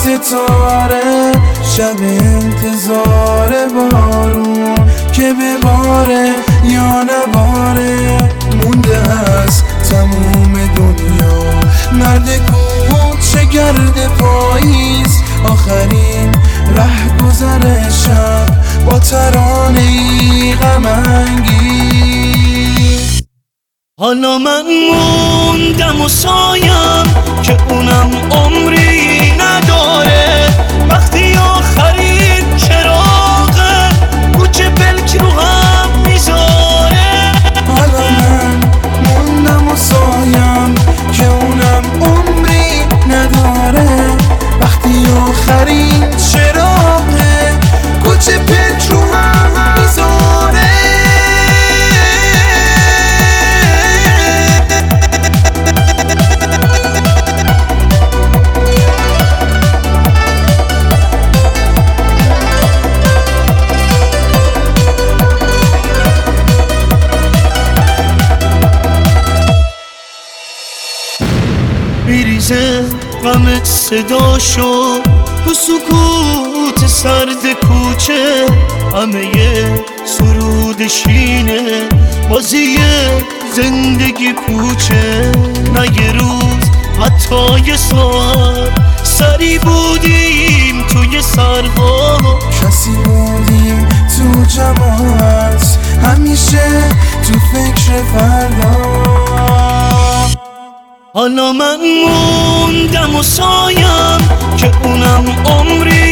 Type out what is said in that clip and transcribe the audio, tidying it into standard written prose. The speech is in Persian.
ستاره، شب انتظار بارون که بباره یا نباره. مونده از تموم دنیا مرد کوچه گرد پاییز، آخرین ره گذر شب با ترانه ای غم انگیز. حالا من موندم و سایم که اونم عمری نداره، وقتی آخرین چراغ کوچه پلک رو هم میذاره. حالا من موندم و سایم که اونم عمری نداره، وقتی آخرین چراغ کوچه پلک رو هم میذاره. میریزه غم صداشو تو سکوت سرد کوچه، همه سرود شینه بازی زندگی پوچه. نه یه روز حتی یه ساعت سری بودیم توی سرها، کسی بودیم تو جماعت همیشه تو فکر فردا. حالا من موندم و سایم که اونم عمری